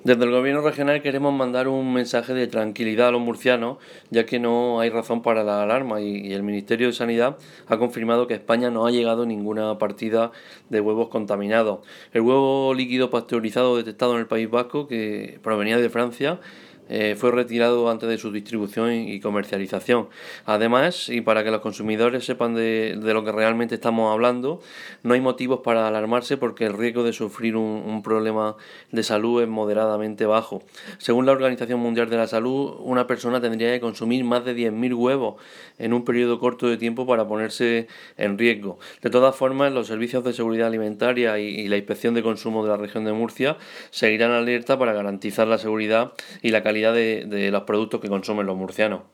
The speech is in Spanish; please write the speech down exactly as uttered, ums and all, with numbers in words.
Desde el gobierno regional queremos mandar un mensaje de tranquilidad a los murcianos, ya que no hay razón para la alarma y, y el Ministerio de Sanidad ha confirmado que a España no ha llegado ninguna partida de huevos contaminados. El huevo líquido pasteurizado detectado en el País Vasco, que provenía de Francia, eh, fue retirado antes de su distribución y comercialización. Además, y para que los consumidores sepan de, de lo que realmente estamos hablando, no hay motivos para alarmarse porque el riesgo de sufrir un, un problema de salud es moderadamente bajo. Según la Organización Mundial de la Salud, una persona tendría que consumir más de diez mil huevos en un periodo corto de tiempo para ponerse en riesgo. De todas formas, los servicios de seguridad alimentaria y, y la Inspección de Consumo de la región de Murcia seguirán alerta para garantizar la seguridad y la calidad de, de los productos que consumen los murcianos.